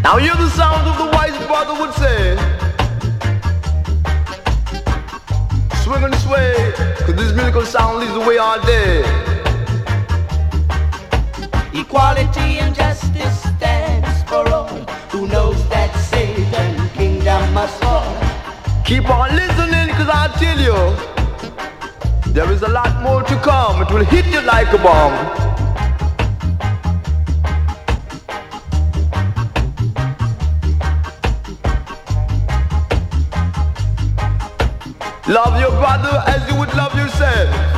Now hear the sound of the wise brother would say, swing and sway, cause this musical sound leads the way all day. Equality and justice stands for all who knows that Satan's kingdom must fall. Keep on listening, cause I tell you, there is a lot more to come. It will hit you like a bomb. Love your brother as you would love yourself.